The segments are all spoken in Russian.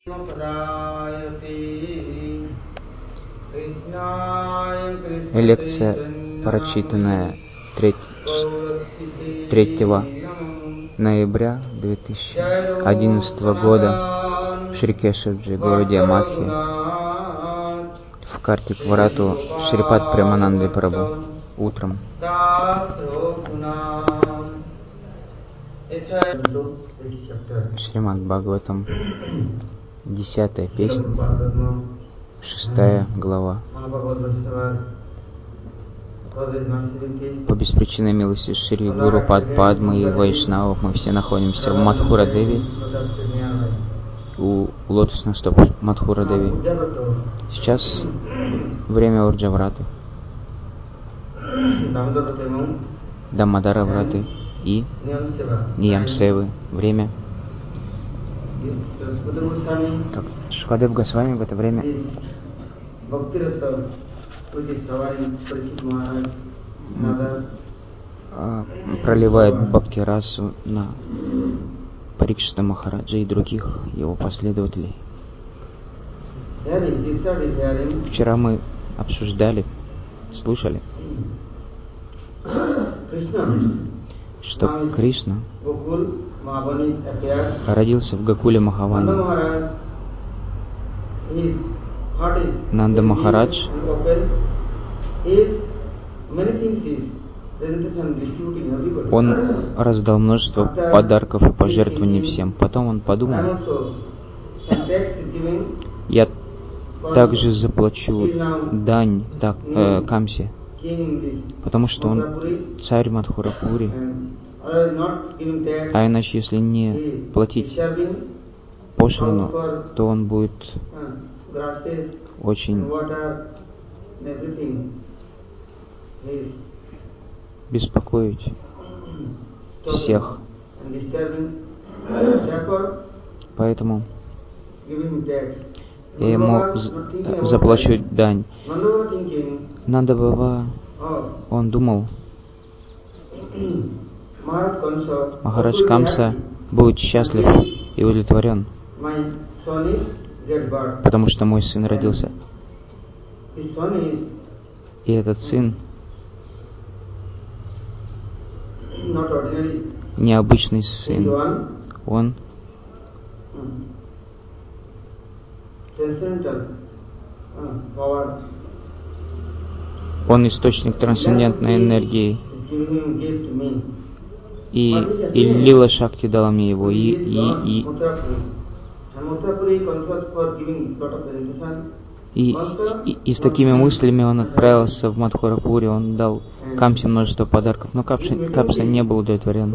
Лекция, прочитанная 3 ноября 2011 года в Шрикешевджи, Гаудия Матхи, в Картикварату Шрипад Премананды Прабху, утром. Шримад Бхагаватам, 10-я песня, 6-я глава. По беспричинной милости Шри Гуру Падмы и Вайшнавов мы все находимся в Мадхура Деви, у лотосных стоп Мадхура Деви. Сейчас время Урджавраты, Дамодара Враты и Ниям-севы. Время, как Шукадев Госвами в это время проливает бхакти-расу на Парикшита Махараджа и других его последователей. Вчера мы обсуждали, слушали, что Кришна родился в Гокуле Махаване. Нанда Махарадж он раздал множество подарков и пожертвований всем. Потом он подумал, я также заплачу дань Камсе, потому что он царь Мадхурапури, а иначе, если не платить пошлину, то он будет очень беспокоить всех. Поэтому я ему заплачу дань. Нанда Баба, он думал, Махарадж Камса будет счастлив и удовлетворен, потому что мой сын родился. И этот сын необычный сын. Он источник трансцендентной энергии. И Лила Шакти дала мне его. И с такими мыслями он отправился в Мадхурапури, он дал Камсе множество подарков, но Камса не был удовлетворен.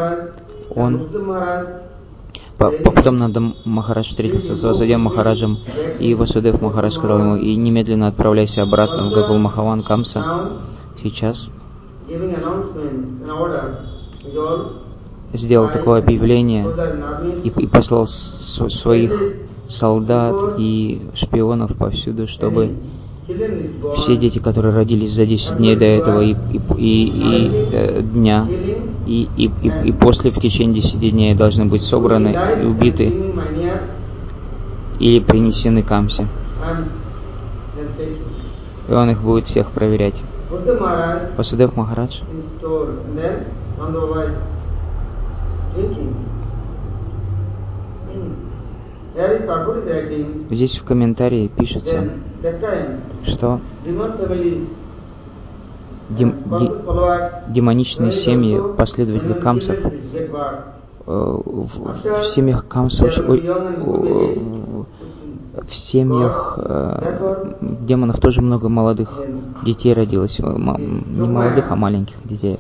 Потом Нанда Махарадж встретился с Васудев Махараджем, и Васудев Махарадж сказал ему, и немедленно отправляйся обратно в Гокул Махаван. Камса сейчас сделал такое объявление и послал своих солдат и шпионов повсюду, чтобы все дети, которые родились за 10 дней до этого дня и после, в течение 10 дней, должны быть собраны и убиты или принесены Камсе. И он их будет всех проверять. Васудев Махарадж здесь в комментарии пишется, что демоничные семьи, последователи Камсов, в семьях Камсов, в семьях демонов тоже много молодых детей родилось. Не молодых, а маленьких детей.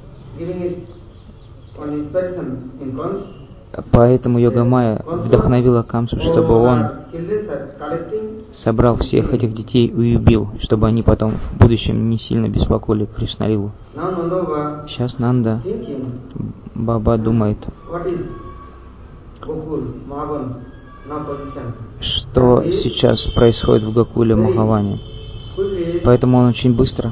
Поэтому Йога-майя вдохновила Камсу, чтобы он собрал всех этих детей и убил, чтобы они потом в будущем не сильно беспокоили Кришналилу. Сейчас Нанда Баба думает, что сейчас происходит в Гокуле Махаване. Поэтому он очень быстро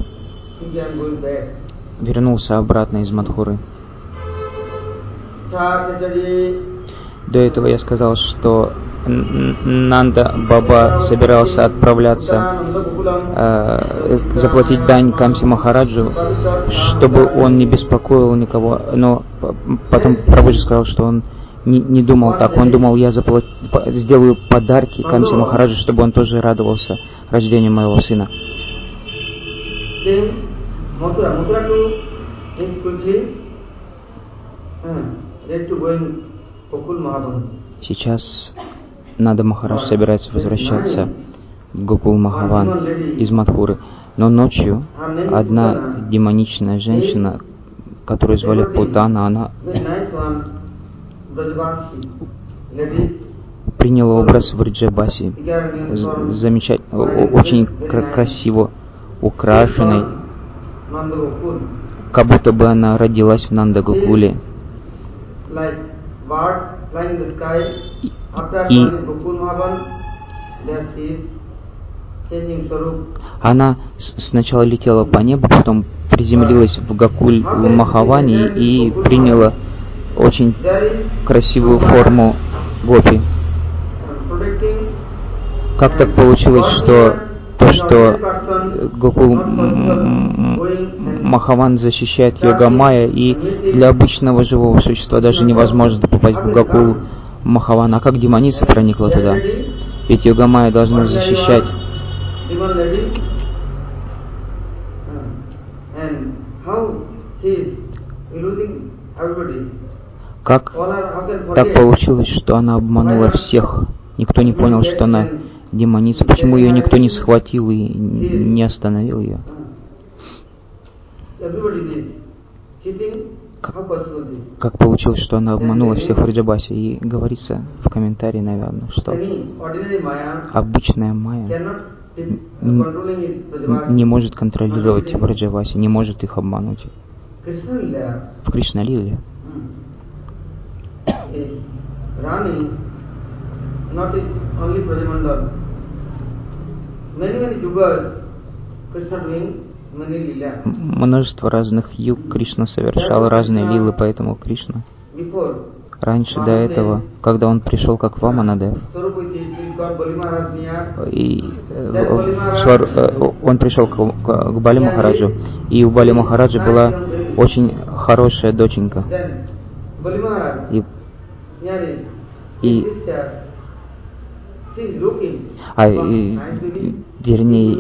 вернулся обратно из Мадхуры. До этого я сказал, что Нанда Баба собирался отправляться заплатить дань Камси Махараджу, чтобы он не беспокоил никого, но потом Прабхуджи сказал, что он не думал так, он думал, я сделаю подарки Камси Махараджу, чтобы он тоже радовался рождению моего сына. Сейчас Нанда Махарадж собирается возвращаться в Гокул Махаван из Мадхуры, но ночью одна демоничная женщина, которую звали Путана, она приняла образ Вриджабаси, замечательно, очень красиво украшенной, как будто бы она родилась в Нандагокуле. И она сначала летела по небу, потом приземлилась в Гокуль в Махаване и приняла очень красивую форму гопи. Как так получилось, что Гокул Махаван защищает Йога-майя, и для обычного живого существа даже невозможно попасть в Гокул Махаван. А как демоница проникла туда? Ведь Йога-майя должна защищать. Как так получилось, что она обманула всех? Никто не понял, что она демоница. Почему ее никто не схватил и не остановил ее? Как получилось, что она обманула всех в Вриджабасе? И говорится в комментарии, наверное, что обычная майя не может контролировать Вриджабасе, не может их обмануть. В Кришна-лиле множество разных юг Кришна совершал разные лилы, поэтому Кришна раньше до этого, когда он пришел как Ваманадев, и он пришел к Бали Махараджу, и у Бали Махараджа была очень хорошая доченька. Вернее,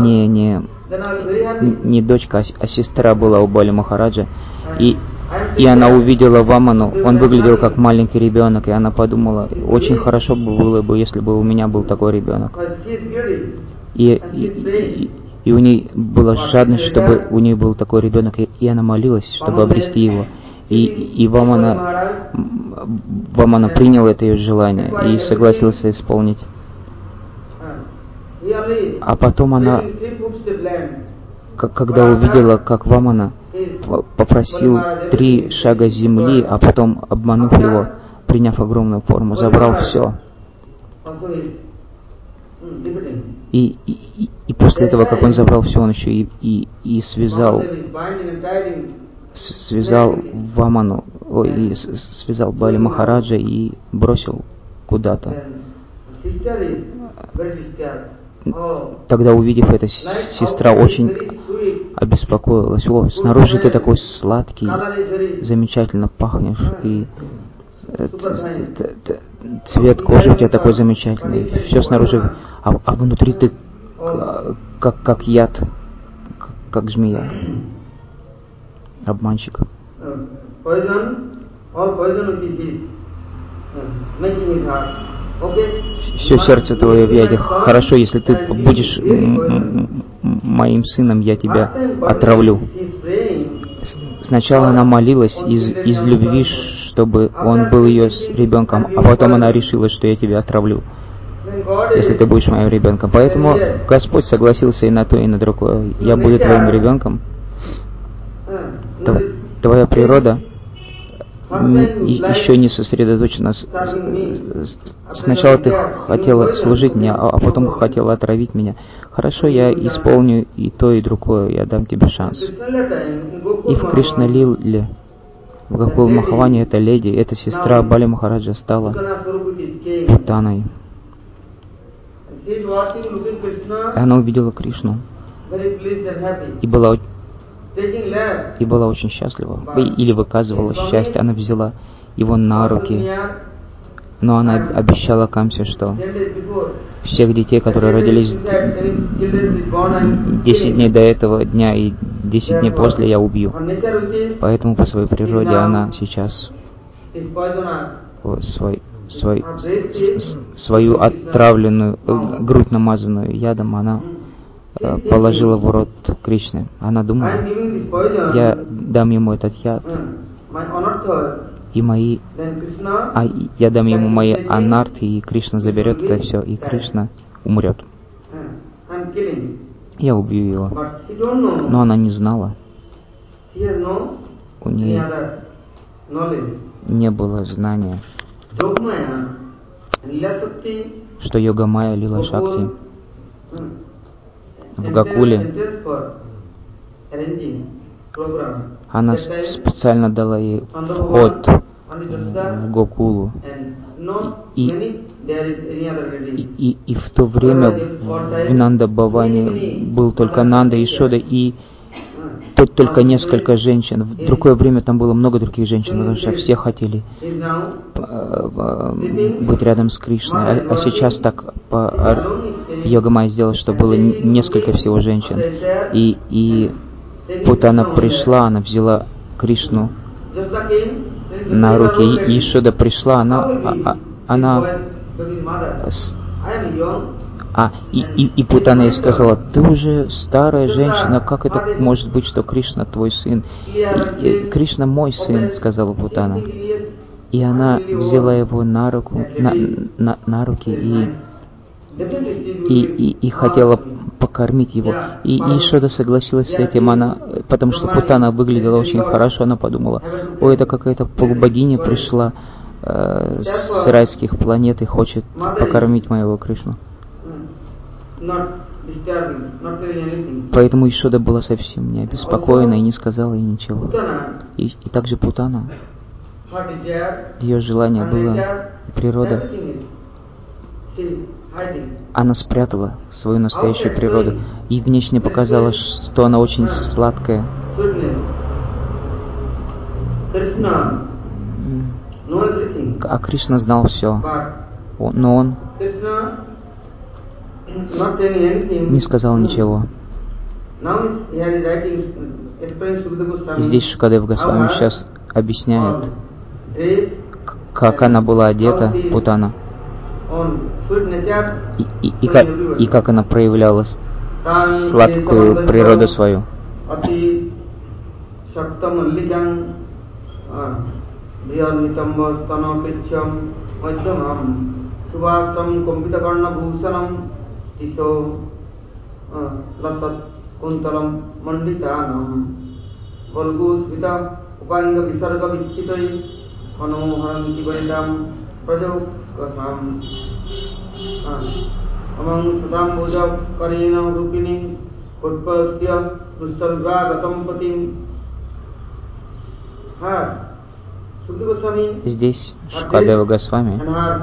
не дочка, а сестра была у Бали Махараджа. И она увидела Ваману, он выглядел как маленький ребенок, и она подумала, очень хорошо было бы, если бы у меня был такой ребенок. И у нее была жадность, чтобы у нее был такой ребенок, и она молилась, чтобы обрести его. И Вамана принял это ее желание и согласился исполнить. А потом она, когда увидела, как Вамана попросил 3 шага земли, а потом, обманув его, приняв огромную форму, забрал все. И после этого, как он забрал все, он еще и связал Ваману, связал Бали Махараджа и бросил куда-то. Тогда, увидев это, сестра очень обеспокоилась. О, снаружи ты такой сладкий, замечательно пахнешь, и цвет кожи у тебя такой замечательный, все снаружи, а внутри ты как яд, как змея. Обманщик. Все сердце твое в яде. Хорошо, если ты будешь моим сыном, я тебя отравлю. Сначала она молилась из любви, чтобы он был ее ребенком, а потом она решила, что я тебя отравлю, если ты будешь моим ребенком. Поэтому Господь согласился и на то, и на другое. Я буду твоим ребенком. Твоя природа еще не сосредоточена. Сначала ты хотела служить мне, а потом хотела отравить меня. Хорошо, я исполню и то, и другое, я дам тебе шанс. И в Кришна-лиле В Гокул Махаване эта леди, эта сестра Бали Махараджа стала Путаной. И она увидела Кришну и была очень счастлива, или выказывала счастье. Она взяла его на руки, но она обещала Камсе, что всех детей, которые родились 10 дней до этого дня и 10 дней после, я убью. Поэтому по своей природе она сейчас свою отравленную, грудь намазанную ядом, она положила в рот Кришны. Она думала, я дам ему этот яд, и я дам ему мои анарты, и Кришна заберет это все, и Кришна умрет. Я убью его. Но она не знала. У нее не было знания, что Йогамая Лила Шакти в Гокуле, она специально дала ей вход в Гокулу. И в то время в Нанда Бхаване был только Нанда, Ишода и только несколько женщин. В другое время там было много других женщин, потому что все хотели быть рядом с Кришной. А сейчас так Йогамая сделала, что было несколько всего женщин. И Путана пришла, она взяла Кришну на руки. И Ишода пришла, и Путана ей сказала, ты уже старая женщина, как это может быть, что Кришна твой сын? Кришна мой сын, сказала Путана. И она взяла его на руки и хотела покормить его. И Ишода согласилась с этим, потому что Путана выглядела очень хорошо, она подумала, это какая-то полубогиня пришла с райских планет и хочет покормить моего Кришну. Поэтому Ишода была совсем не обеспокоена и не сказала ей ничего. И также Путана, ее желание было, природа, она спрятала свою настоящую природу и внешне показала, что она очень сладкая. А Кришна знал все, но он не сказал ничего. Здесь Шукадев Госвами сейчас объясняет, как она была одета, Путана, и как она проявляла сладкую природу свою. Здесь Шукадева Госвами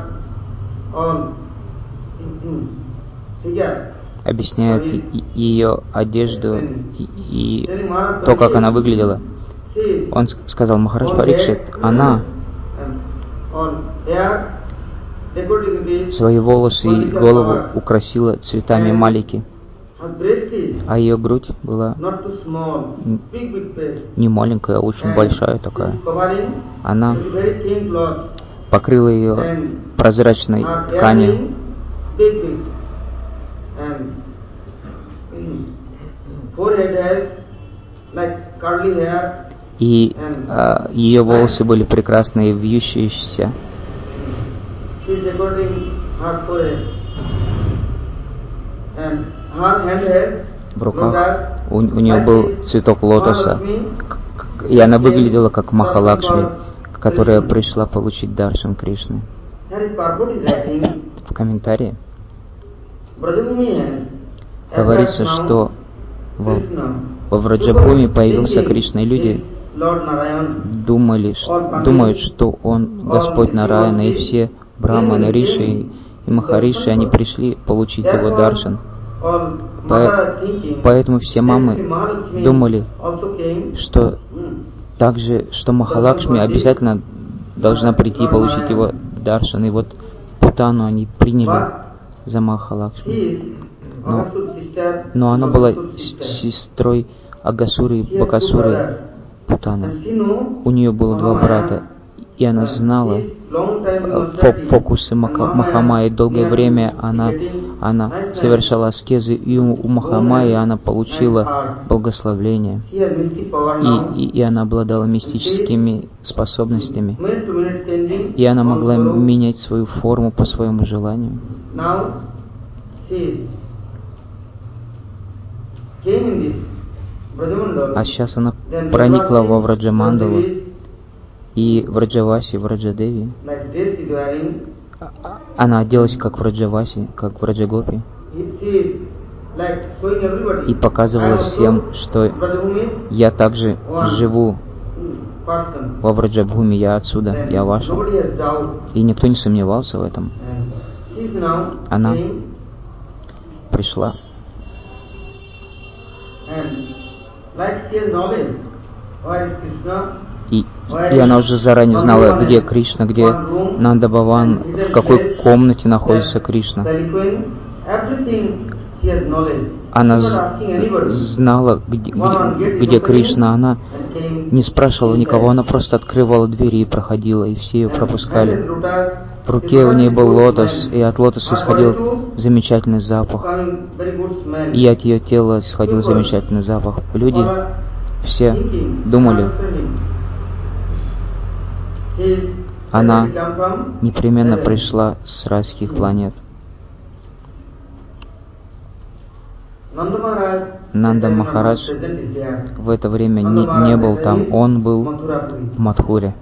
объясняет ее одежду и то, как она выглядела. Он сказал, Махарадж Парикшит, она свои волосы и голову украсила цветами малики, а ее грудь была не маленькая, а очень большая такая. Она покрыла ее прозрачной тканью. И ее волосы были прекрасные, вьющиеся. В руках у нее был цветок лотоса, и она выглядела как Махалакшми, которая пришла получить даршан Кришны. В комментарии говорится, что во Враджабхуми появился Кришна, и люди думают, что он Господь Нараяна, и все Брахманы, Риши и Махариши, они пришли получить его даршан. Поэтому все мамы думали, что также, что Махалакшми обязательно должна прийти и получить его даршан. И вот Путану они приняли за Махалакшми. Но она была сестрой Агасуры и Бакасуры Путаны. У нее было 2 брата, и она знала фокусы Махамайи. Долгое время она совершала аскезы, и у Махамайи она получила благословление, и она обладала мистическими способностями, и она могла менять свою форму по своему желанию. А сейчас она проникла во Враджамандалу, и Враджаваси, Враджадеви, она оделась как Враджаваси, как Враджагопи, и показывала всем, что я также живу во Враджабхуми, я отсюда, я ваша. И никто не сомневался в этом. Она пришла. И она уже заранее знала, где Кришна, где Нанда Бхаван, в какой комнате находится Кришна. Она знала, где Кришна. Она не спрашивала никого, она просто открывала двери и проходила, и все ее пропускали. В руке у ней был лотос, и от лотоса исходил замечательный запах. И от ее тела исходил замечательный запах. Люди все думали, она непременно пришла с райских планет. Нанда Махарадж в это время не был там, он был в Мадхуре.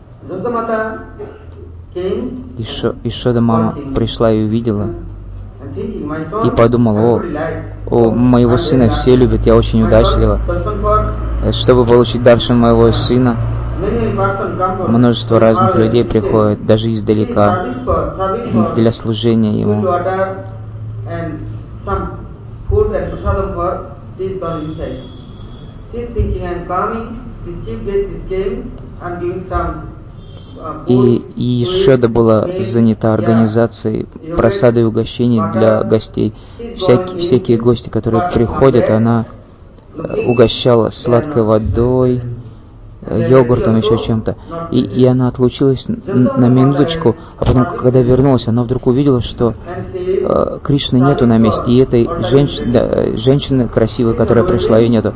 Ишода мама пришла и увидела, и подумала: о, моего сына все любят, я очень удачлива. Чтобы получить даршан моего сына, множество разных людей приходят, даже издалека, для служения ему. И Ишода была занята организацией просады и угощений для гостей. Всякие гости, которые приходят, она угощала сладкой водой, йогуртом, еще чем-то. И она отлучилась на минуточку, а потом, когда вернулась, она вдруг увидела, что Кришны нету на месте, и этой женщины красивой, которая пришла, ее нету.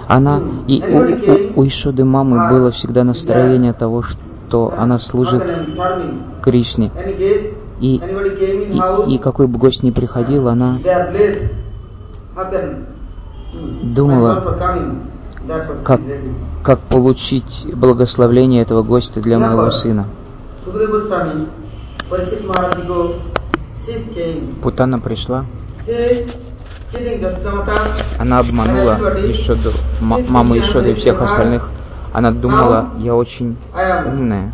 У Ишоды мамы было всегда настроение того, что она служит Кришне. И какой бы гость ни приходил, она думала, как получить благословение этого гостя для моего сына. Путана пришла. Она обманула Ишоду, маму Ишоды и всех остальных. Она думала: я очень умная.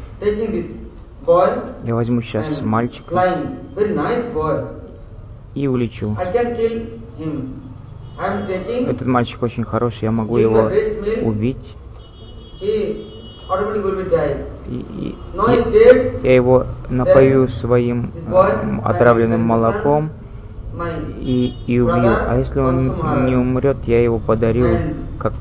Я возьму сейчас мальчика и улечу. Этот мальчик очень хороший, я могу его убить. И я его напою своим отравленным молоком и убью. А если он не умрет, я его подарю как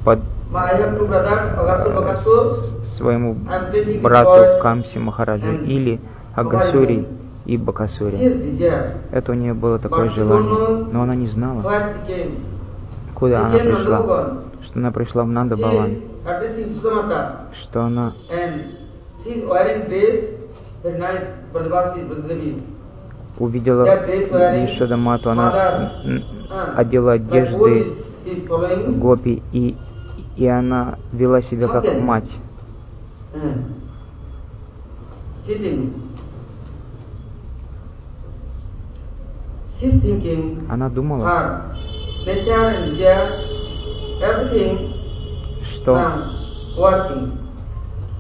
своему брату Камси Махараджу или Агасури и Бакасури. Это у нее было такое желание, но она не знала, куда она пришла, что она пришла в Нанда Бхаван, что она увидела Ишода Мату, она одела одежды гопи, и она вела себя как мать. Она думала, что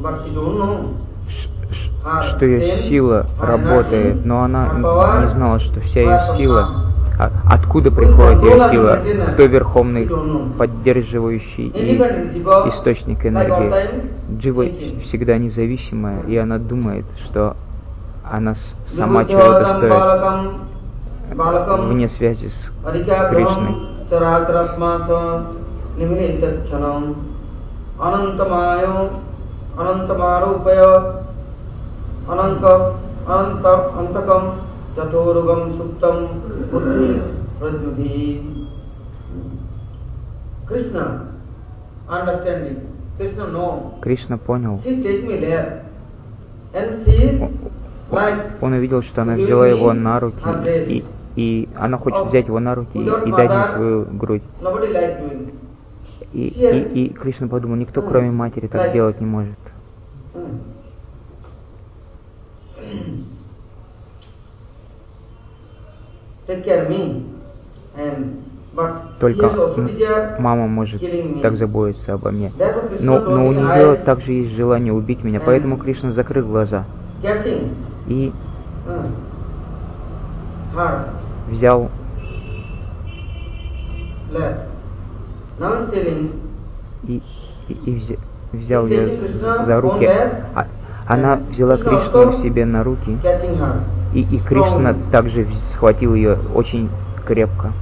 что ее сила работает, но она не знала, что вся ее сила, откуда приходит ее сила, кто верховный поддерживающий и источник энергии. Джива всегда независимая, и она думает, что она сама чего-то стоит, вне связи с Кришной. Кришна понял. Он увидел, что она взяла его на руки, и она хочет взять его на руки и дать ему свою грудь. И Кришна подумал, никто, кроме матери, так делать не может. Только мама может так заботиться обо мне. Но у нее также есть желание убить меня, поэтому Кришна закрыл глаза и взял взял ее за руки. Она взяла Кришну к себе на руки, и Кришна также схватил ее очень крепко.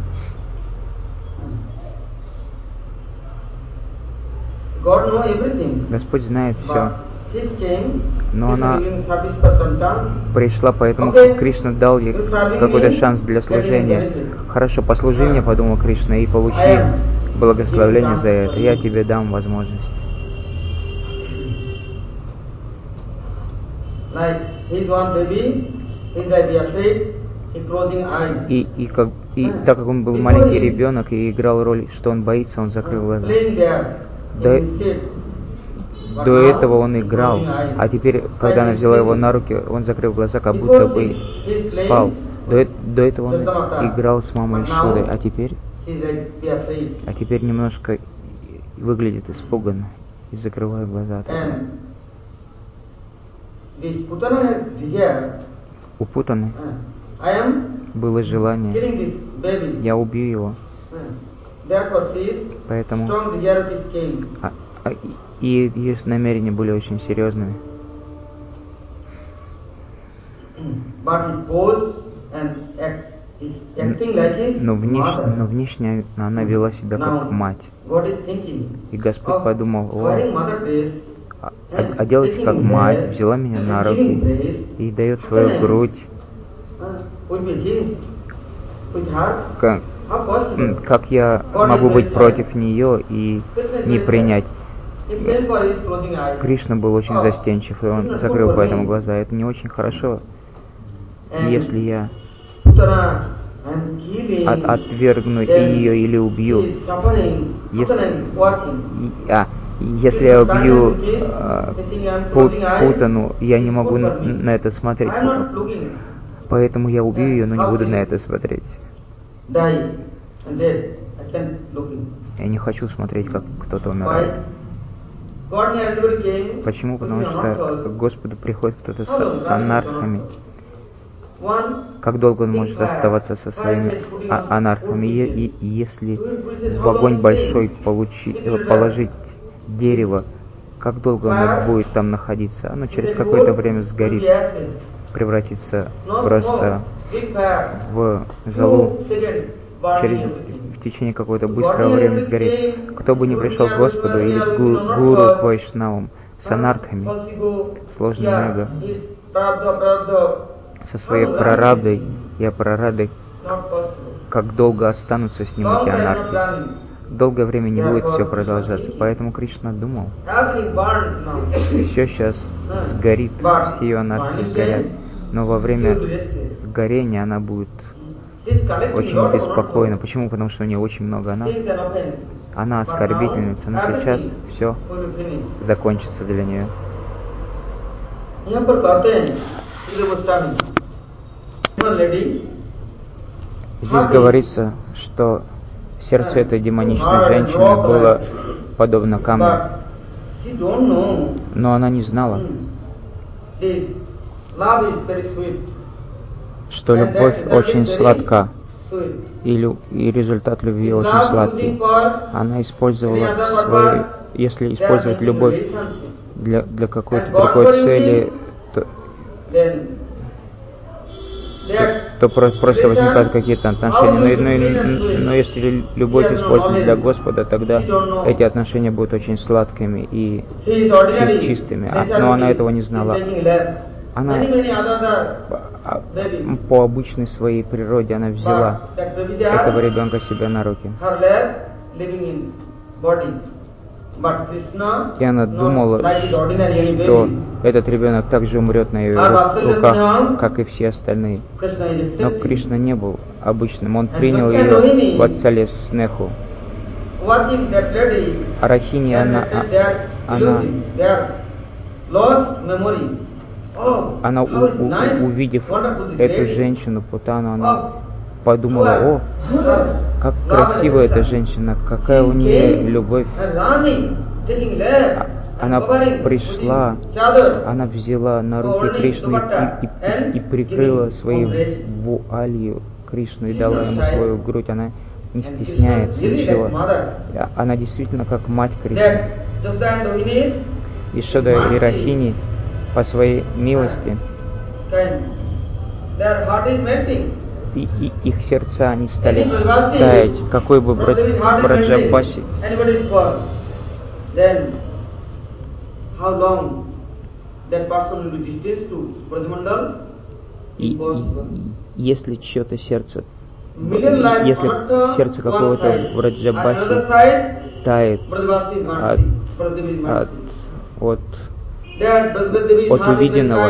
Господь знает все. Но она пришла, поэтому Кришна дал ей какой-то шанс для служения. Хорошо, послужи мне, подумал Кришна, и получи благословение за это. Я тебе дам возможность. И так как он был маленький ребенок и играл роль, что он боится, он закрыл глаза. До этого он играл, а теперь, когда она взяла его на руки, он закрыл глаза, как будто бы спал. До этого он играл с мамой Шудой, а теперь немножко выглядит испуганно и закрывает глаза от этого. У Путаны было желание, я убью его. Поэтому и ее намерения были очень серьезными. Но внешне она вела себя как мать. И Господь подумал, оделась как мать, взяла меня на руки и дает свою грудь. Как я могу быть против нее и не принять? Кришна был очень застенчив, и он закрыл поэтому глаза. Это не очень хорошо, если я отвергну ее или убью. Если я убью Путану, я не могу на это смотреть. Поэтому я убью ее, но не буду на это смотреть. Я не хочу смотреть, как кто-то умирает. Почему? Потому что к Господу приходит кто-то с анархами. Как долго он может оставаться со своими анархами? И если в огонь большой положить дерево, как долго оно будет там находиться? Оно через какое-то время сгорит, превратится просто в золу. В течение какого-то быстрого времени сгорит. Кто бы ни пришел к Господу или к гуру, к вайшнавам с анархами, сложным эго, со своей прарабдой и апрарадой, как долго останутся с ним эти анархи. Долгое время не будет все продолжаться. Поэтому Кришна думал, все сейчас сгорит, все ее анархии сгорят. Но во время горения она будет очень беспокойна. Почему? Потому что у нее очень много анархий. Она оскорбительница, но сейчас все закончится для нее. Здесь говорится, что сердце этой демоничной женщины было подобно камню. Но она не знала, что любовь очень сладка, и результат любви очень сладкий. Она использовала если использовать любовь для какой-то другой цели, то просто возникают какие-то отношения. Но если любовь использовать для Господа, тогда эти отношения будут очень сладкими и чистыми. Но она этого не знала. Она по обычной своей природе она взяла этого ребенка себе на руки. И она думала, что этот ребенок также умрет на ее руках, как и все остальные. Но Кришна не был обычным. Он принял ее в Ватсале Снеху. Рахини, она увидев эту женщину, Путану, она подумала: о, как красива эта женщина, какая у нее любовь. Она пришла, она взяла на руки Кришну и прикрыла своей вуалью Кришну и дала ему свою грудь. Она не стесняется ничего. Она действительно как мать Кришны. Ишода и Рахини по своей милости, и их сердца они стали таять, какой бы Браджабаси. И если чье-то сердце, если сердце какого-то Браджабаси тает от увиденного,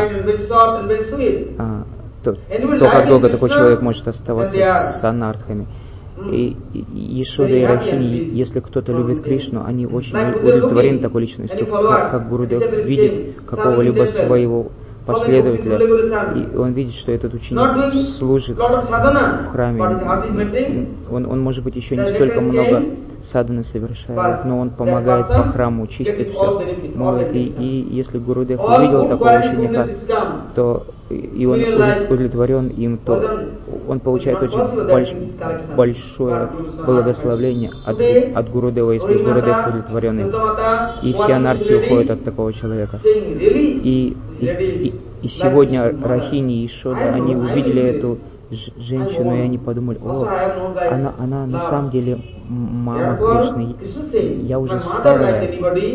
то как долго такой человек может оставаться с анартхами. И Ешода и Рахини, если кто-то любит Кришну, они очень удовлетворены такой личностью, как Гурудев видит какого-либо своего последователя, и он видит, что этот ученик служит в храме. Он может быть, еще не столько много садханы совершает, но он помогает по храму, чистит все, моет. И если Гурудев увидел такого ученика, то и он удовлетворен им, то он получает очень большое благословение от Гурудева, если Гурудев удовлетворен им. И все анархи уходят от такого человека. И сегодня Рахини и Ишода, они увидели эту женщину, и они подумали: о, она на самом деле мама Кришны. Я уже старая,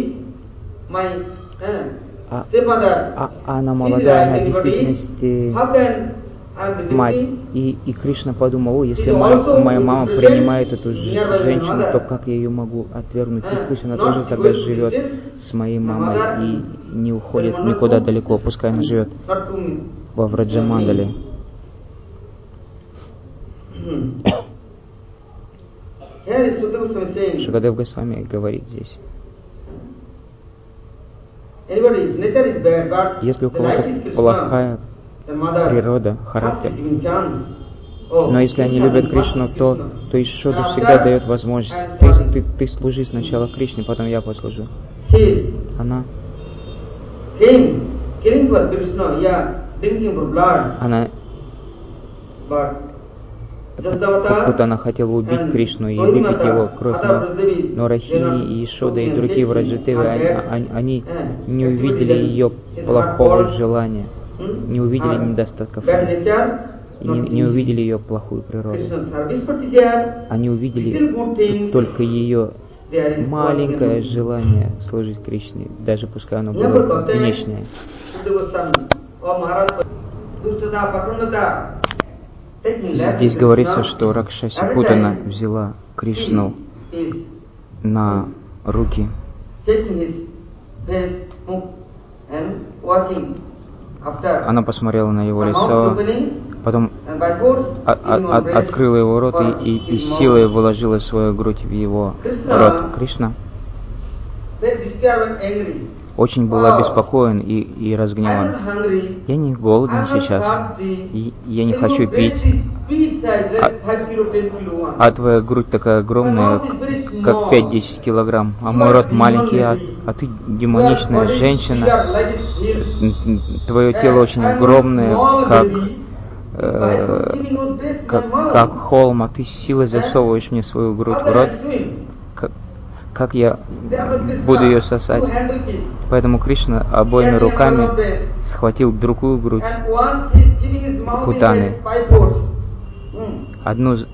а она молодая, она в действительности мать. И Кришна подумал: о, если моя мама принимает эту женщину, то как я ее могу отвергнуть? Пусть она тоже тогда живет с моей мамой и не уходит никуда далеко, пускай она живет во Враджамандале. Шукадев Госвами говорит здесь: если у кого-то плохая природа, характер, но если они любят Кришну, то Ишода всегда дает возможность: ты служи сначала Кришне, потом я послужу. Она Путана хотела убить Кришну и выпить его кровь, но Рахини и Ишода и другие Враджатевы, они не увидели ее плохого желания, не увидели недостатков, не увидели ее плохую природу. Они увидели только ее маленькое желание служить Кришне, даже пускай оно было внешнее. Здесь говорится, что Ракшаси Путана взяла Кришну на руки Она посмотрела на его лицо, потом открыла его рот и силой вложила свою грудь в его рот. Кришна очень был обеспокоен и разгневан. Я не голоден сейчас, я не хочу пить. а твоя грудь такая огромная, как 5-10 килограмм, а мой рот маленький, а ты демоничная женщина, твое тело очень огромное, как холм, а ты силой засовываешь мне свою грудь в рот, как я буду ее сосать? Поэтому Кришна обоими руками схватил другую грудь Путаны, одну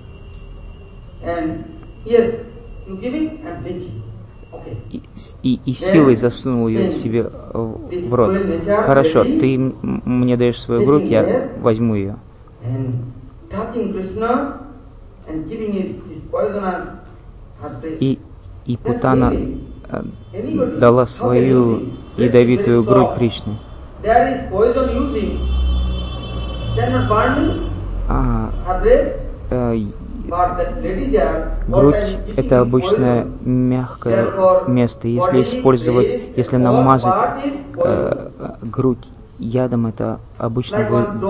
и силой засунул ее себе в рот. Хорошо, ты мне даешь свою грудь, я возьму ее. И Путана дала свою ядовитую грудь Кришне. Грудь – это обычное мягкое место. Если намазать грудь ядом, это обычно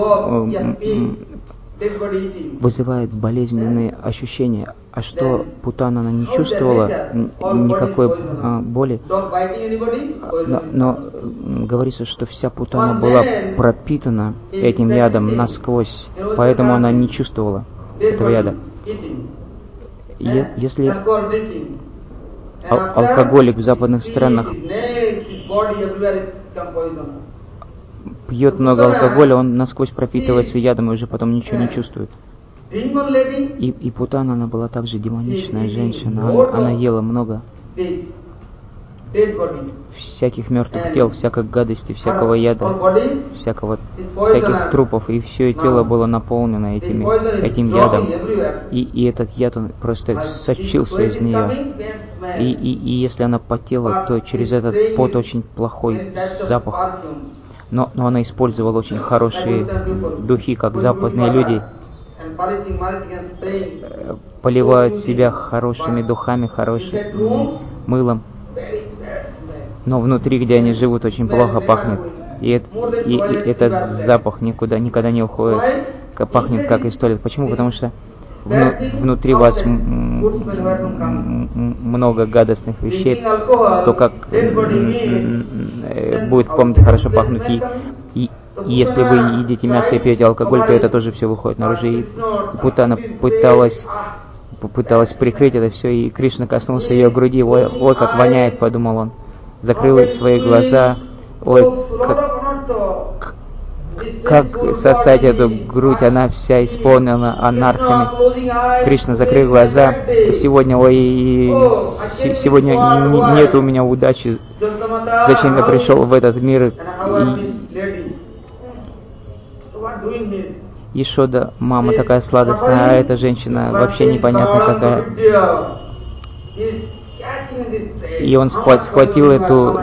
вызывает болезненные ощущения. А что Путана, она не чувствовала никакой боли, но говорится, что вся Путана была пропитана этим ядом насквозь, поэтому она не чувствовала этого яда. Если алкоголик в западных странах пьет много алкоголя, он насквозь пропитывается ядом и уже потом ничего не чувствует. И Путана, она была также демоничная женщина, она ела много всяких мертвых тел, всякой гадости, всякого яда, всяких трупов, и все ее тело было наполнено этим ядом, и этот яд, он просто сочился из нее, и если она потела, то через этот пот очень плохой запах, но она использовала очень хорошие духи, как западные люди поливают себя хорошими духами, хорошим мылом, но внутри, где они живут, очень плохо пахнет. И этот запах никогда не уходит, пахнет как из туалета. Почему? Потому что внутри вас много гадостных вещей, то как будет в комнате хорошо пахнуть. И если вы едите мясо и пьете алкоголь, то это тоже все выходит наружу. И Путана пыталась прикрыть это все, и Кришна коснулся ее груди. Ой, как воняет, подумал он. Закрыл свои глаза. Ой, как сосать эту грудь, она вся исполнена анархами. Кришна закрыл глаза. Сегодня нет у меня удачи. Зачем я пришел в этот мир? Ешода, мама такая сладостная, а эта женщина вообще непонятно какая. И он схватил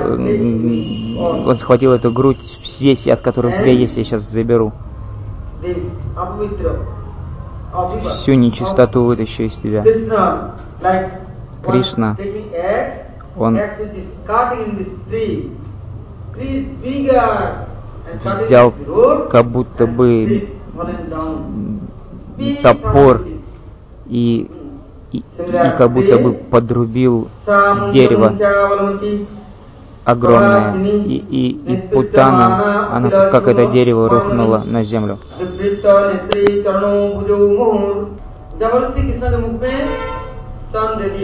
эту грудь, весь яд, который у тебя есть, я сейчас заберу. Всю нечистоту вытащу из тебя. Кришна, он взял как будто бы топор и как будто бы подрубил дерево огромное, и Путана, она как это дерево рухнула на землю.